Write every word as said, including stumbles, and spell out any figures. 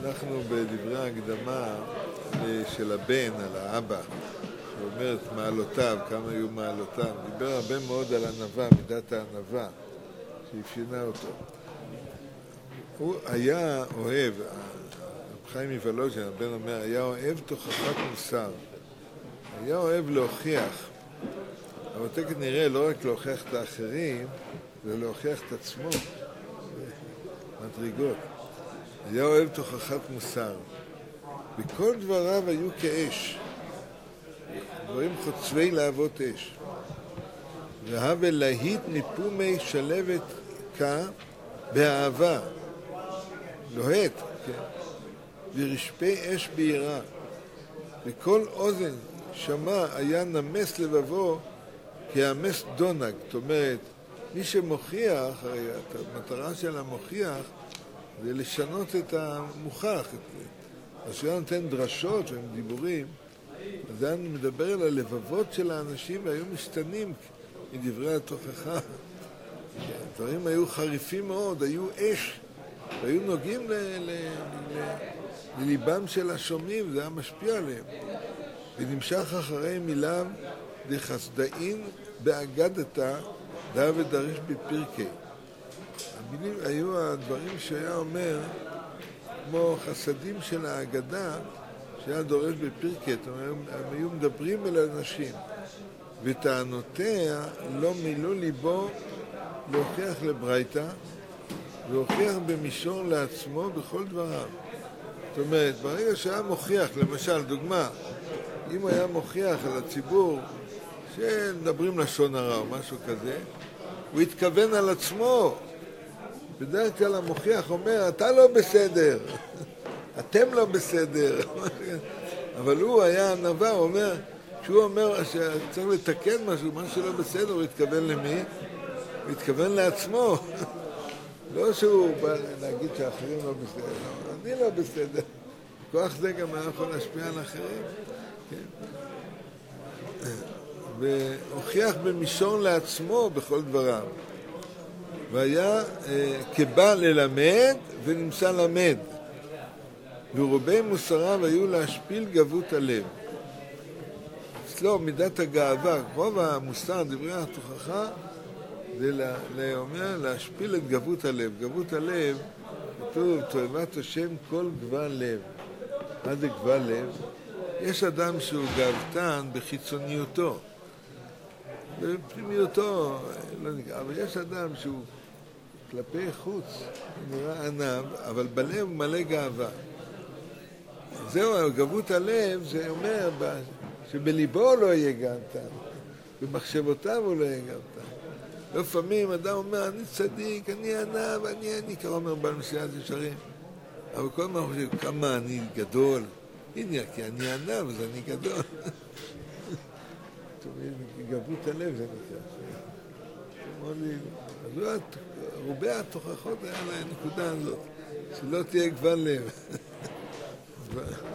אנחנו בדברי ההקדמה של הבן על האבא, שאומר את מעלותיו, כמה היו מעלותיו. דיבר הרבה מאוד על ענווה, מידת הענווה, שאפיינה אותו. הוא היה אוהב, חיים מוולוז'ין, הבן אומר, היה אוהב תוכחת מוסר. היה אוהב להוכיח. אבל תכף נראה לא רק להוכיח את האחרים, זה להוכיח את עצמו. מדרגות. היה אוהב תוכחת מוסר. וכל דבריו היו כאש. דברים חוצבי להבות אש. והווה להיט מפומי שלבת כה באהבה. לוהט, כן. ורשפי אש בעירה. וכל אוזן שמע היה נמס לבבו כהמס דונג. זאת אומרת, מי שמוכיח, הרי המטרה של המוכיח זה לשנות את המוכח. אז כשאתה נותן דרשות והם דיבורים, אז אני מדבר על הלבבות של האנשים והיו משתנים מדברי התוכחה. הדברים היו חריפים מאוד, היו אש, והיו נוגעים ל- ל- ל- לליבם של השומעים, זה היה משפיע עליהם. ונמשך אחרי מילה דחסדאין באגדתה דא ודריש בפרקי. המילים היו הדברים שהיה אומר כמו חסדים של האגדה שהיה דורש בפרקי. הם היו מדברים אל האנשים וטענותיה לא מילאו ליבו להוכיח לברייתא והוכיח במישור לעצמו בכל דבריו. זאת אומרת, ברגע שהיה מוכיח, למשל, דוגמה, אם הוא היה מוכיח על הציבור שמדברים לשון הרע או משהו כזה, הוא התכוון על עצמו. בדרך כלל המוכיח אומר, אתה לא בסדר, אתם לא בסדר. אבל הוא היה ענווה, הוא אומר, כשהוא אומר שצריך לתקן משהו, משהו לא בסדר, הוא התכוון למי? הוא התכוון לעצמו. לא שהוא בא להגיד שאחרים לא בסדר, אני לא בסדר. כוח זה גם היה יכול להשפיע על אחרים. כן. והוכיח במישור לעצמו בכל דבריו. והיה אה, כבא ללמד ונמצא למד. ורובי מוסריו היו להשפיל גבות הלב. אצלו מידת הגאווה, רוב המוסר, דברי התוכחה, זה לה, לאומר להשפיל את גבות הלב. גבות הלב, כתוב, תועבת השם כל גבל לב. מה זה גבל לב? יש אדם שהוא גאוותן בחיצוניותו. בפנימיותו, לא נקרא, אבל יש אדם שהוא כלפי חוץ, נראה ענב, אבל בלב הוא מלא גאווה. זהו, גבות הלב, זה אומר שבליבו לא יהיה גאוותן, במחשבותיו הוא לא יהיה גאוותן. לפעמים אדם אומר, אני צדיק, אני ענב, אני אני, ככה אומר בעל מסיעת ישרים. אבל כל מה חושב, כמה אני גדול. הנה, כי אני ענב, אז אני גדול. גבות הלב זה נקרא. אז רובי התוכחות היה לה הנקודה הזאת, שלא תהיה גבל לב.